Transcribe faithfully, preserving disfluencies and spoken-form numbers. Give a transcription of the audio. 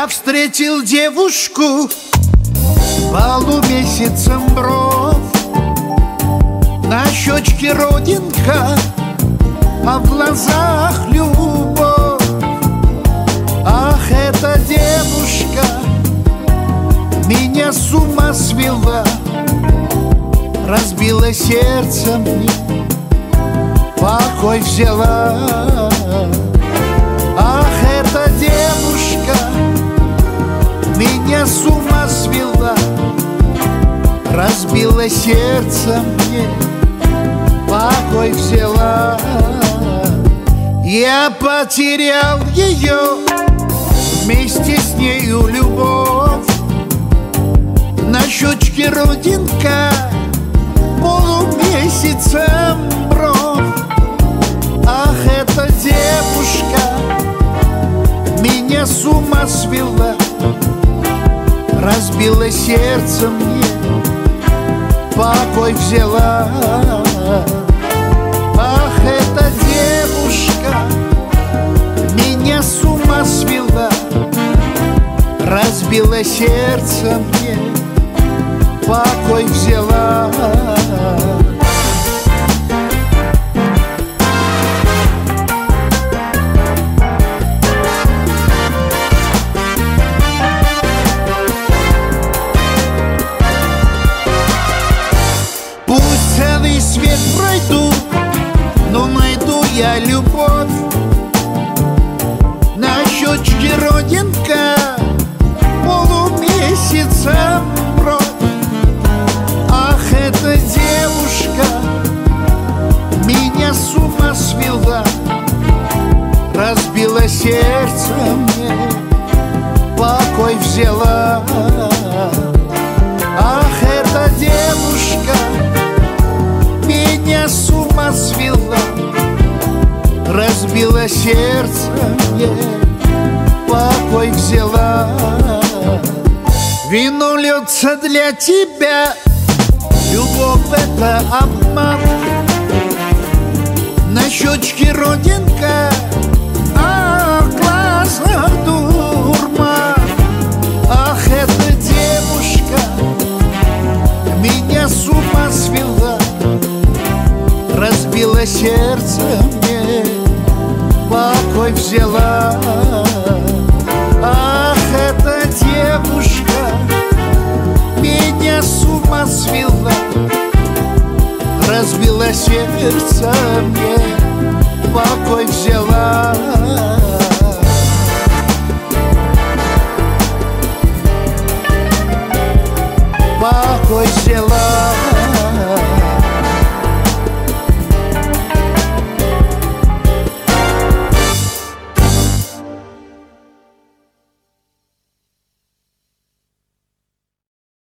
Я встретил девушку полумесяцем бровь, на щечке родинка, а в глазах любовь. Ах, эта девушка меня с ума свела, разбила сердце мне, покой взяла. Ах, эта девушка меня с ума свела, разбила сердце мне, покой взяла. Я потерял ее, вместе с нею любовь, на щечке родинка, полумесяцем бровь. Ах, эта девушка меня с ума свела, разбила сердце мне, покой взяла. Ах, эта девушка меня с ума свела, разбила сердце мне, покой взяла. Пусть целый свет пройду, но найду я любовь, на щечке родинка, полумесяцем бровь. Ах, эта девушка меня с ума свела, разбила сердце мне, покой взяла. Ах, эта девушка меня с ума свела, разбила сердце мне, покой взяла. Вино льется для тебя, любовь — это обман, на щечке родинка, а в глазах дурман. Ах, эта девушка меня с ума свела, разбила сердце мне, покой взяла. Ах, эта девушка меня с ума свела, разбила сердце мне, покой взяла. Покой взяла.